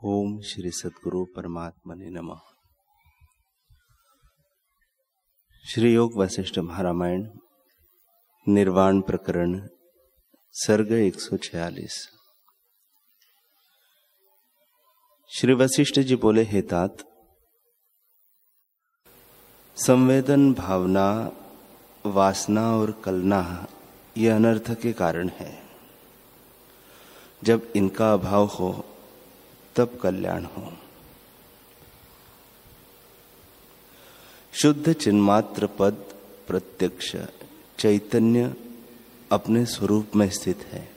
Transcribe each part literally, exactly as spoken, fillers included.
ओम श्री सद्गुरु परमात्मने नमः। श्री योग वशिष्ठ महारामायण निर्वाण प्रकरण सर्ग एक सौ छियालीस। श्री वशिष्ठ जी बोले, हे तात, संवेदन, भावना, वासना और कलना ये अनर्थ के कारण है। जब इनका अभाव हो तब कल्याण हो। शुद्ध चिन्मात्र पद प्रत्यक्ष चैतन्य अपने स्वरूप में स्थित है।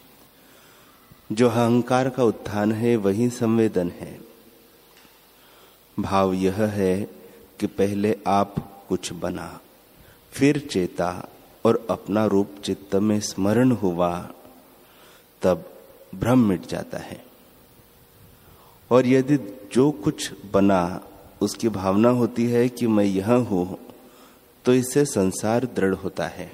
जो अहंकार का उत्थान है वही संवेदन है। भाव यह है कि पहले आप कुछ बना, फिर चेता और अपना रूप चित्त में स्मरण हुआ, तब भ्रम मिट जाता है। और यदि जो कुछ बना उसकी भावना होती है कि मैं यह हूं, तो इससे संसार दृढ़ होता है।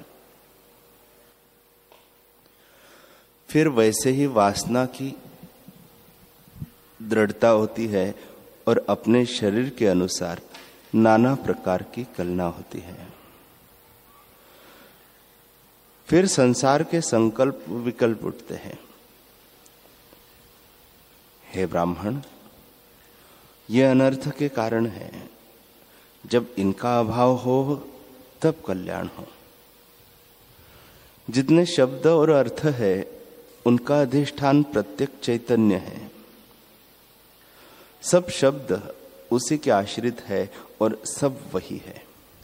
फिर वैसे ही वासना की दृढ़ता होती है और अपने शरीर के अनुसार नाना प्रकार की कलना होती है। फिर संसार के संकल्प विकल्प उठते हैं। हे ब्राह्मण, ये अनर्थ के कारण है। जब इनका अभाव हो तब कल्याण हो। जितने शब्द और अर्थ है उनका अधिष्ठान प्रत्यक्ष चैतन्य है। सब शब्द उसी के आश्रित है और सब वही है।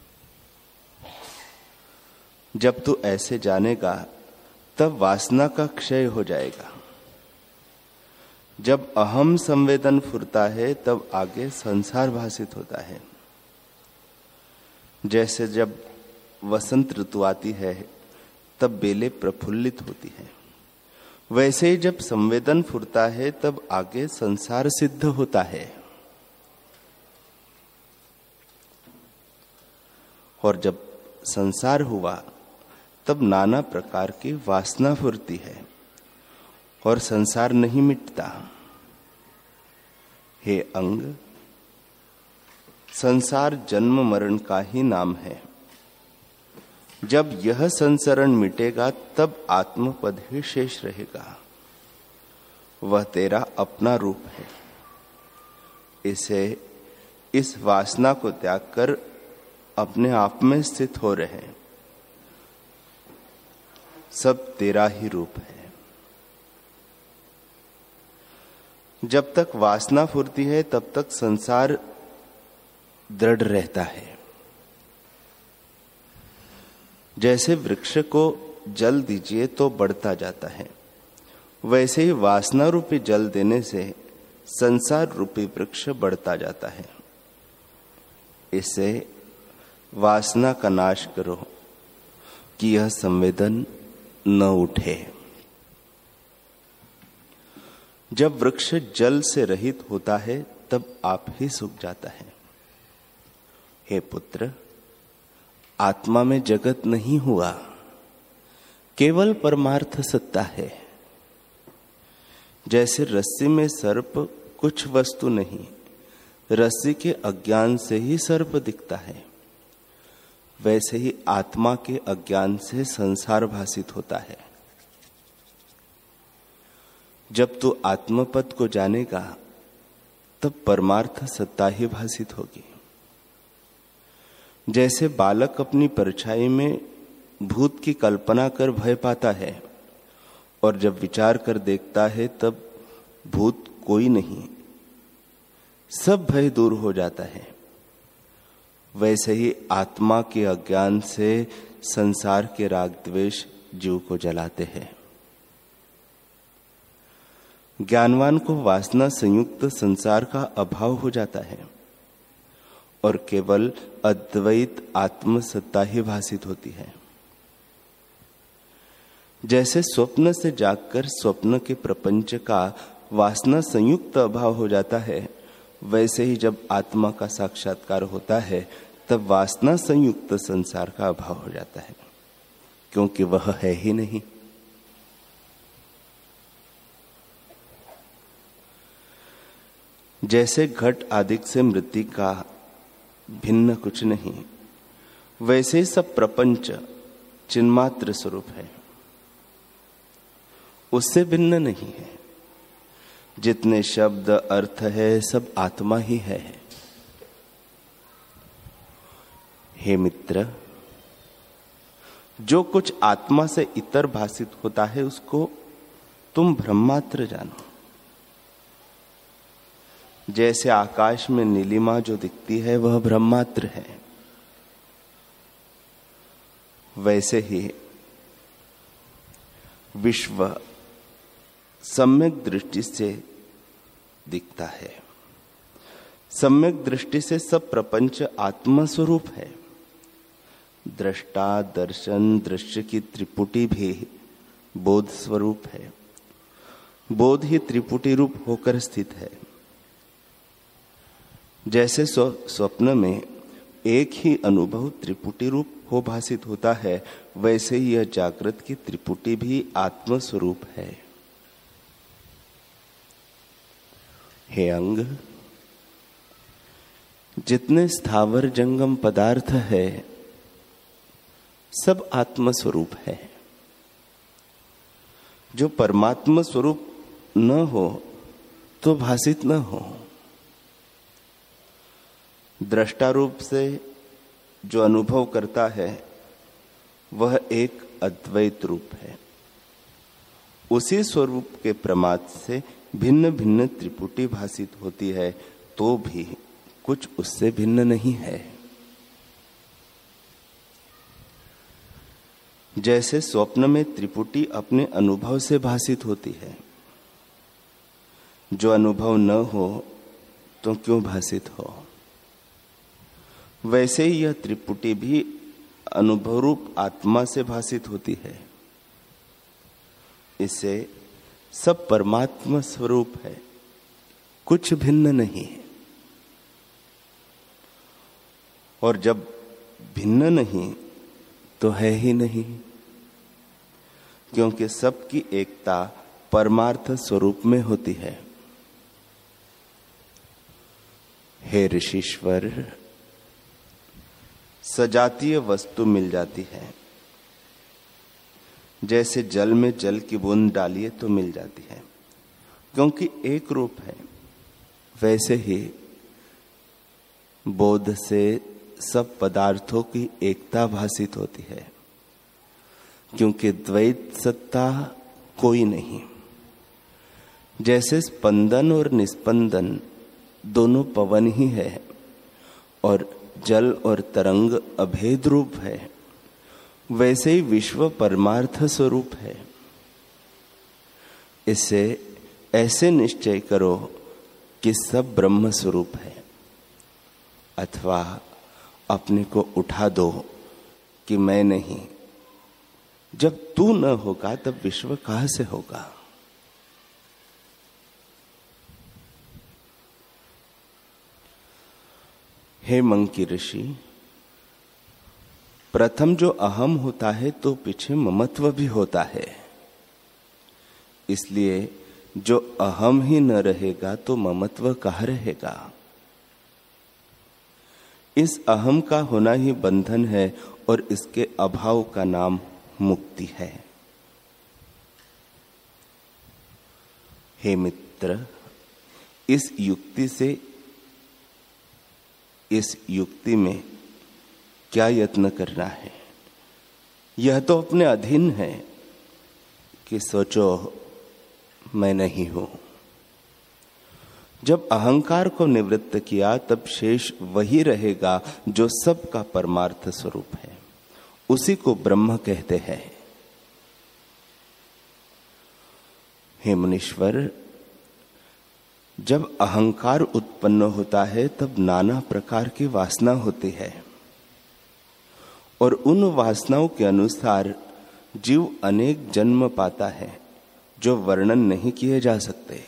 जब तू ऐसे जानेगा तब वासना का क्षय हो जाएगा। जब अहम संवेदन फुरता है तब आगे संसार भासित होता है। जैसे जब वसंत ऋतु आती है तब बेलें प्रफुल्लित होती है, वैसे ही जब संवेदन फुरता है तब आगे संसार सिद्ध होता है। और जब संसार हुआ तब नाना प्रकार की वासना फुरती है और संसार नहीं मिटता। हे अंग, संसार जन्म मरण का ही नाम है। जब यह संसरण मिटेगा तब आत्मपद ही शेष रहेगा। वह तेरा अपना रूप है। इसे इस वासना को त्याग कर अपने आप में स्थित हो रहे। सब तेरा ही रूप है। जब तक वासना फुरती है तब तक संसार दृढ़ रहता है। जैसे वृक्ष को जल दीजिए तो बढ़ता जाता है, वैसे ही वासना रूपी जल देने से संसार रूपी वृक्ष बढ़ता जाता है। इससे वासना का नाश करो कि यह संवेदन न उठे। जब वृक्ष जल से रहित होता है तब आप ही सूख जाता है। हे पुत्र, आत्मा में जगत नहीं हुआ, केवल परमार्थ सत्ता है। जैसे रस्सी में सर्प कुछ वस्तु नहीं, रस्सी के अज्ञान से ही सर्प दिखता है, वैसे ही आत्मा के अज्ञान से संसार भासित होता है। जब तू आत्मपद को जानेगा तब परमार्थ सत्ता ही भासित होगी। जैसे बालक अपनी परछाई में भूत की कल्पना कर भय पाता है और जब विचार कर देखता है तब भूत कोई नहीं, सब भय दूर हो जाता है, वैसे ही आत्मा के अज्ञान से संसार के राग द्वेष जीव को जलाते हैं। ज्ञानवान को वासना संयुक्त संसार का अभाव हो जाता है और केवल अद्वैत आत्मसत्ता ही भासित होती है। जैसे स्वप्न से जागकर स्वप्न के प्रपंच का वासना संयुक्त अभाव हो जाता है, वैसे ही जब आत्मा का साक्षात्कार होता है तब वासना संयुक्त संसार का अभाव हो जाता है, क्योंकि वह है ही नहीं। जैसे घट आदि से मृत्तिका भिन्न कुछ नहीं, वैसे ही सब प्रपंच चिन्मात्र स्वरूप है, उससे भिन्न नहीं है। जितने शब्द अर्थ है सब आत्मा ही है। हे मित्र, जो कुछ आत्मा से इतर भासित होता है उसको तुम ब्रह्मात्र जानो। जैसे आकाश में नीलिमा जो दिखती है वह ब्रह्मात्र है, वैसे ही विश्व सम्यक दृष्टि से दिखता है। सम्यक दृष्टि से सब प्रपंच आत्मा स्वरूप है। दृष्टा, दर्शन, दृश्य की त्रिपुटी भी बोध स्वरूप है। बोध ही त्रिपुटी रूप होकर स्थित है। जैसे स्वप्न में एक ही अनुभव त्रिपुटी रूप हो भासित होता है, वैसे ही यह जागृत की त्रिपुटी भी आत्म स्वरूप है। हे अंग, जितने स्थावर जंगम पदार्थ है सब आत्म स्वरूप है। जो परमात्मा स्वरूप न हो तो भासित न हो। दृष्टा रूप से जो अनुभव करता है वह एक अद्वैत रूप है। उसी स्वरूप के प्रमाद से भिन्न भिन्न त्रिपुटी भासित होती है, तो भी कुछ उससे भिन्न नहीं है। जैसे स्वप्न में त्रिपुटी अपने अनुभव से भासित होती है, जो अनुभव न हो तो क्यों भासित हो, वैसे ही यह त्रिपुटी भी अनुभव रूप आत्मा से भासित होती है। इससे सब परमात्मा स्वरूप है, कुछ भिन्न नहीं। और जब भिन्न नहीं तो है ही नहीं, क्योंकि सबकी एकता परमार्थ स्वरूप में होती है। हे ऋषीश्वर, सजातीय वस्तु मिल जाती है। जैसे जल में जल की बूंद डालिए तो मिल जाती है, क्योंकि एक रूप है। वैसे ही बोध से सब पदार्थों की एकता भासित होती है, क्योंकि द्वैत सत्ता कोई नहीं। जैसे स्पंदन और निस्पंदन दोनों पवन ही है और जल और तरंग अभेद रूप है, वैसे ही विश्व परमार्थ स्वरूप है। इससे ऐसे निश्चय करो कि सब ब्रह्म स्वरूप है, अथवा अपने को उठा दो कि मैं नहीं। जब तू न होगा तब विश्व कहां से होगा। हे मंकी ऋषि, प्रथम जो अहम होता है तो पीछे ममत्व भी होता है। इसलिए जो अहम ही न रहेगा तो ममत्व कहाँ रहेगा। इस अहम का होना ही बंधन है और इसके अभाव का नाम मुक्ति है। हे मित्र, इस युक्ति से इस युक्ति में क्या यत्न करना है। यह तो अपने अधीन है कि सोचो मैं नहीं हूं। जब अहंकार को निवृत्त किया तब शेष वही रहेगा जो सबका परमार्थ स्वरूप है, उसी को ब्रह्म कहते हैं। हे मुनीश्वर, जब अहंकार उत्पन्न होता है तब नाना प्रकार की वासना होती है और उन वासनाओं के अनुसार जीव अनेक जन्म पाता है जो वर्णन नहीं किए जा सकते।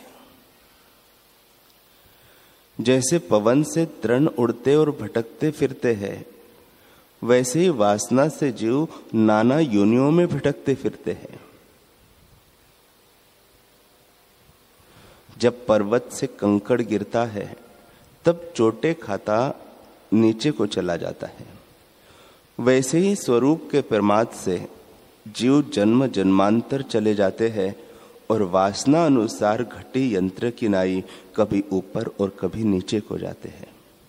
जैसे पवन से तृण उड़ते और भटकते फिरते हैं, वैसे ही वासना से जीव नाना योनियों में भटकते फिरते हैं। जब पर्वत से कंकड़ गिरता है तब चोटें खाता नीचे को चला जाता है, वैसे ही स्वरूप के प्रमाद से जीव जन्म जन्मांतर चले जाते हैं और वासना अनुसार घटी यंत्र की नाई कभी ऊपर और कभी नीचे को जाते हैं।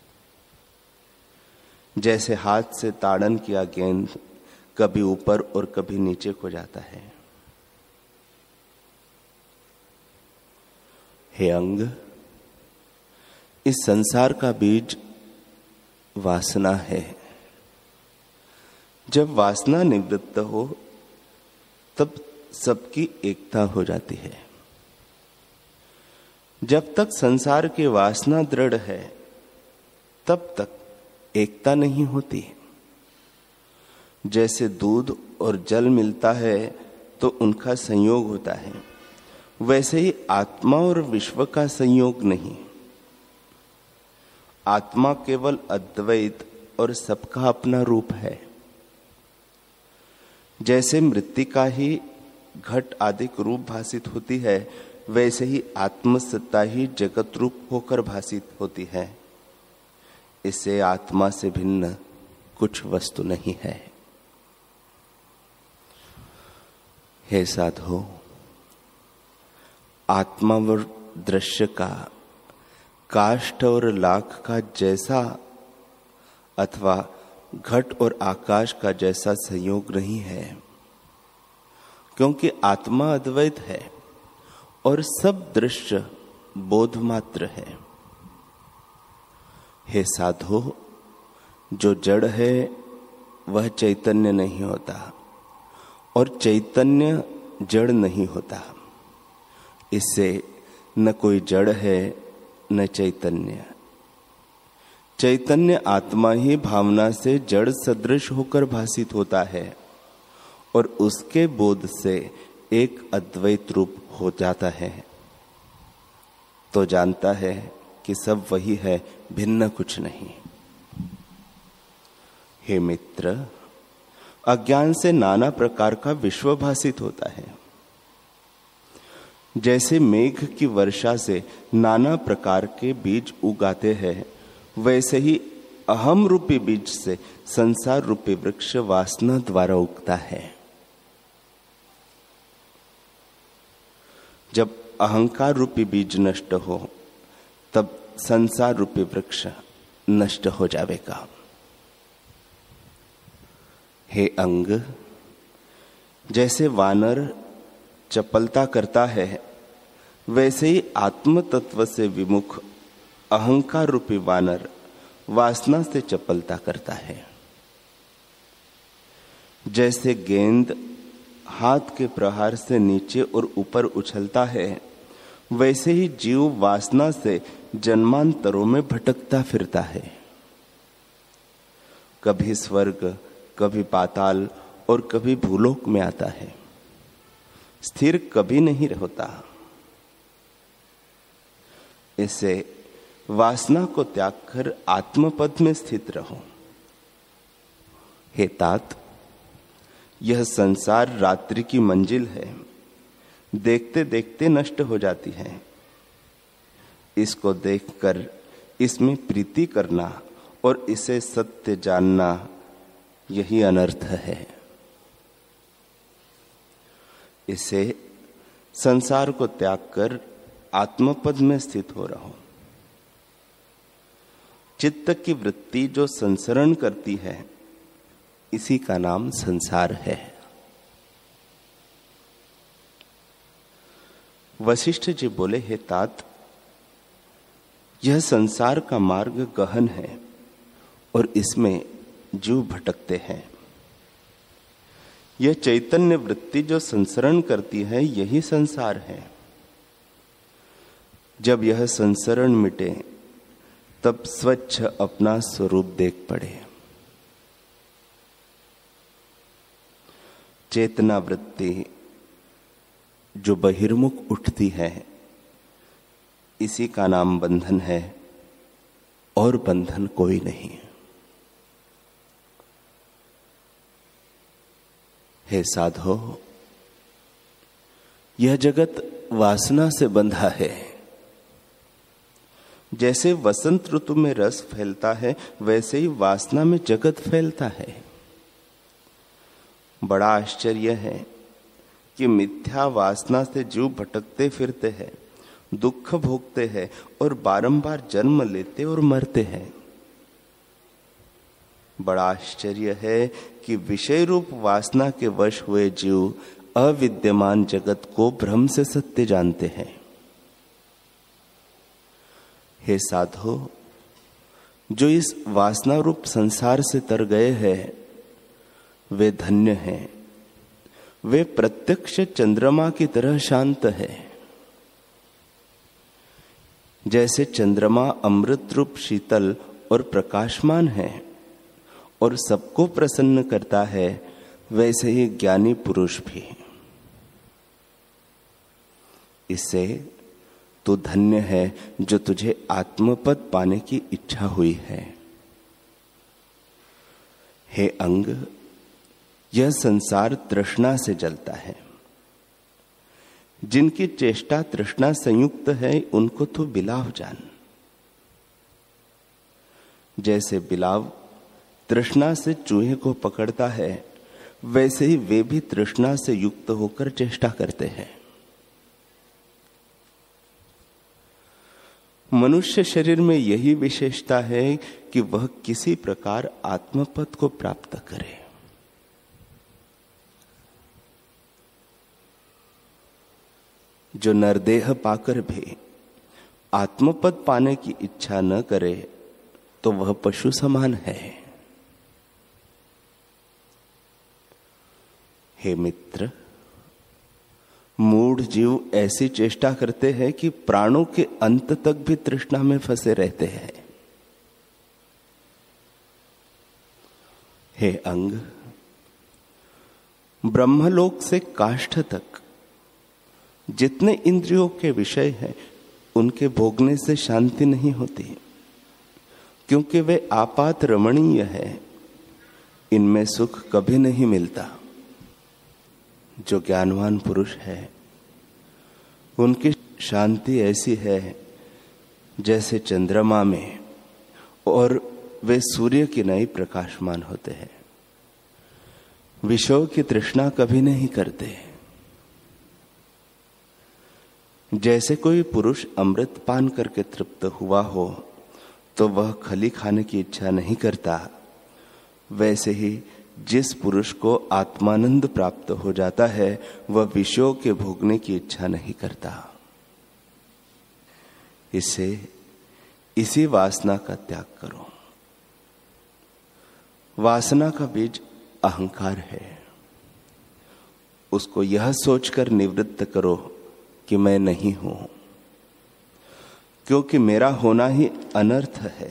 जैसे हाथ से ताड़न किया गेंद कभी ऊपर और कभी नीचे को जाता है। हे अंग, इस संसार का बीज वासना है। जब वासना निवृत्त हो तब सबकी एकता हो जाती है। जब तक संसार की वासना दृढ़ है तब तक एकता नहीं होती। जैसे दूध और जल मिलता है तो उनका संयोग होता है, वैसे ही आत्मा और विश्व का संयोग नहीं। आत्मा केवल अद्वैत और सबका अपना रूप है। जैसे मृत्तिका ही घट आदि रूप भासित होती है, वैसे ही आत्मसत्ता ही जगत रूप होकर भासित होती है। इससे आत्मा से भिन्न कुछ वस्तु नहीं है। हे साधो, आत्मा व दृश्य का काष्ठ और लाख का जैसा अथवा घट और आकाश का जैसा संयोग नहीं है, क्योंकि आत्मा अद्वैत है और सब दृश्य बोध मात्र है। हे साधो, जो जड़ है वह चैतन्य नहीं होता और चैतन्य जड़ नहीं होता। इससे न कोई जड़ है न चैतन्य। चैतन्य आत्मा ही भावना से जड़ सदृश होकर भासित होता है और उसके बोध से एक अद्वैत रूप हो जाता है, तो जानता है कि सब वही है, भिन्न कुछ नहीं। हे मित्र, अज्ञान से नाना प्रकार का विश्व भासित होता है। जैसे मेघ की वर्षा से नाना प्रकार के बीज उगाते हैं, वैसे ही अहम रूपी बीज से संसार रूपी वृक्ष वासना द्वारा उगता है। जब अहंकार रूपी बीज नष्ट हो तब संसार रूपी वृक्ष नष्ट हो जाएगा। हे अंग, जैसे वानर चपलता करता है, वैसे ही आत्म तत्व से विमुख अहंकार रूपी वानर वासना से चपलता करता है। जैसे गेंद हाथ के प्रहार से नीचे और ऊपर उछलता है, वैसे ही जीव वासना से जन्मांतरों में भटकता फिरता है। कभी स्वर्ग, कभी पाताल और कभी भूलोक में आता है, स्थिर कभी नहीं होता। इससे वासना को त्याग कर आत्मपद में स्थित रहो। हे तात, यह संसार रात्रि की मंजिल है, देखते देखते नष्ट हो जाती है। इसको देखकर इसमें प्रीति करना और इसे सत्य जानना, यही अनर्थ है। इसे संसार को त्याग कर आत्मपद में स्थित हो रहो। चित्त की वृत्ति जो संसरण करती है, इसी का नाम संसार है। वशिष्ठ जी बोले, हे तात, यह संसार का मार्ग गहन है और इसमें जीव भटकते हैं। यह चैतन्य वृत्ति जो संसरण करती है, यही संसार है। जब यह संसरण मिटे तब स्वच्छ अपना स्वरूप देख पड़े। चेतना वृत्ति जो बहिर्मुख उठती है, इसी का नाम बंधन है और बंधन कोई नहीं। हे साधो, यह जगत वासना से बंधा है, जैसे वसंत ऋतु में रस फैलता है, वैसे ही वासना में जगत फैलता है। बड़ा आश्चर्य है कि मिथ्या वासना से जीव भटकते फिरते हैं, दुख भोगते हैं और बारंबार जन्म लेते और मरते हैं। बड़ा आश्चर्य है कि विषय रूप वासना के वश हुए जीव अविद्यमान जगत को भ्रम से सत्य जानते हैं। हे साधो, जो इस वासना रूप संसार से तर गए हैं वे धन्य हैं। वे प्रत्यक्ष चंद्रमा की तरह शांत है। जैसे चंद्रमा अमृत रूप शीतल और प्रकाशमान है और सबको प्रसन्न करता है, वैसे ही ज्ञानी पुरुष भी। इससे तू धन्य है जो तुझे आत्मपद पाने की इच्छा हुई है। हे अंग, यह संसार तृष्णा से जलता है। जिनकी चेष्टा तृष्णा संयुक्त है, उनको तो बिलाव जान। जैसे बिलाव तृष्णा से चूहे को पकड़ता है, वैसे ही वे भी तृष्णा से युक्त होकर चेष्टा करते हैं। मनुष्य शरीर में यही विशेषता है कि वह किसी प्रकार आत्मपद को प्राप्त करे। जो नरदेह पाकर भी आत्मपद पाने की इच्छा न करे, तो वह पशु समान है। हे मित्र, मूढ़ जीव ऐसी चेष्टा करते हैं कि प्राणों के अंत तक भी तृष्णा में फंसे रहते हैं। हे अंग, ब्रह्मलोक से काष्ठ तक जितने इंद्रियों के विषय हैं, उनके भोगने से शांति नहीं होती, क्योंकि वे आपात रमणीय है। इनमें सुख कभी नहीं मिलता। जो ज्ञानवान पुरुष है, उनकी शांति ऐसी है जैसे चंद्रमा में, और वे सूर्य की नई प्रकाशमान होते हैं। विषयों की तृष्णा कभी नहीं करते। जैसे कोई पुरुष अमृत पान करके तृप्त हुआ हो, तो वह खली खाने की इच्छा नहीं करता, वैसे ही जिस पुरुष को आत्मानंद प्राप्त हो जाता है, वह विषयों के भोगने की इच्छा नहीं करता। इससे इसी वासना का त्याग करो। वासना का बीज अहंकार है। उसको यह सोचकर निवृत्त करो कि मैं नहीं हूं, क्योंकि मेरा होना ही अनर्थ है।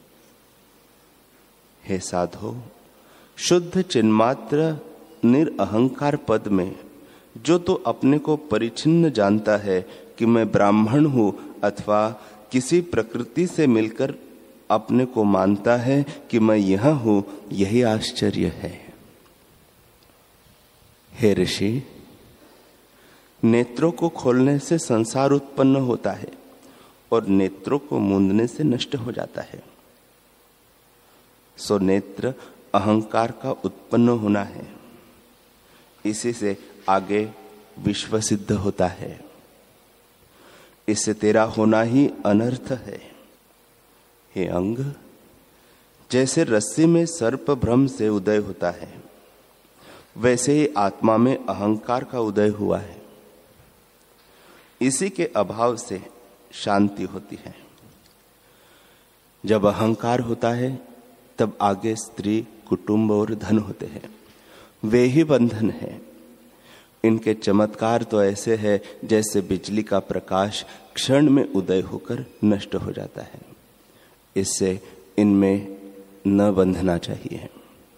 हे साधो, शुद्ध चिन्मात्र निरअहंकार पद में जो तो अपने को परिचिन्न जानता है कि मैं ब्राह्मण हूं, अथवा किसी प्रकृति से मिलकर अपने को मानता है कि मैं यह हूं, यही आश्चर्य है। हे ऋषि, नेत्रों को खोलने से संसार उत्पन्न होता है और नेत्रों को मूंदने से नष्ट हो जाता है। सो नेत्र अहंकार का उत्पन्न होना है। इसी से आगे विश्व सिद्ध होता है। इससे तेरा होना ही अनर्थ है। हे अंग, जैसे रस्सी में सर्प भ्रम से उदय होता है, वैसे ही आत्मा में अहंकार का उदय हुआ है। इसी के अभाव से शांति होती है। जब अहंकार होता है, तब आगे स्त्री, कुटुंब और धन होते हैं। वे ही बंधन है। इनके चमत्कार तो ऐसे है जैसे बिजली का प्रकाश क्षण में उदय होकर नष्ट हो जाता है। इससे इनमें न बंधना चाहिए।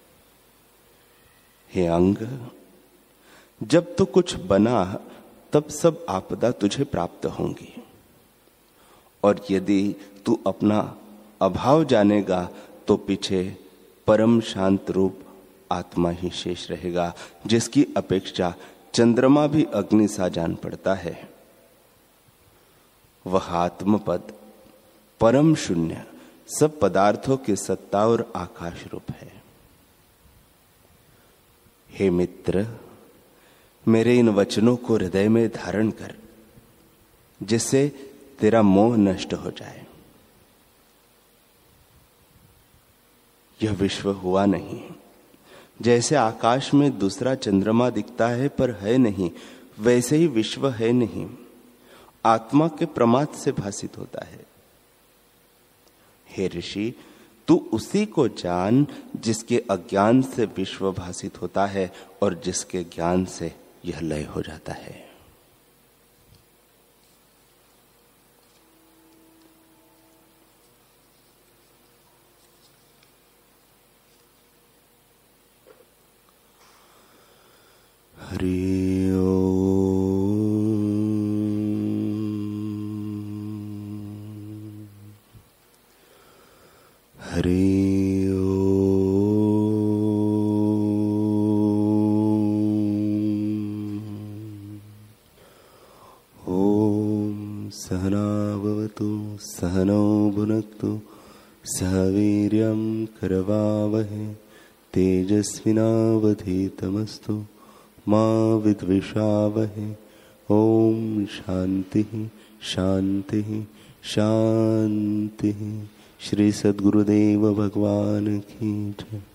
हे अंग, जब तो कुछ बना, तब सब आपदा तुझे प्राप्त होंगी, और यदि तू अपना अभाव जानेगा तो पीछे परम शांत रूप आत्मा ही शेष रहेगा, जिसकी अपेक्षा चंद्रमा भी अग्नि सा जान पड़ता है। वह आत्मपद परम शून्य सब पदार्थों की सत्ता और आकाश रूप है। हे मित्र, मेरे इन वचनों को हृदय में धारण कर, जिससे तेरा मोह नष्ट हो जाए। यह विश्व हुआ नहीं। जैसे आकाश में दूसरा चंद्रमा दिखता है पर है नहीं, वैसे ही विश्व है नहीं, आत्मा के प्रमाद से भासित होता है। हे ऋषि, तू उसी को जान जिसके अज्ञान से विश्व भासित होता है और जिसके ज्ञान से यह लय हो जाता है। हरि ओम। हरि ओम। सहना भवतु सहनौ भुनक्तु सह वीर्यं करवावहै तेजस्विनावधीतमस्तु मा विद्विषावहै। ओम शांति शांति शांति। श्री सद्गुरुदेव भगवान की जय।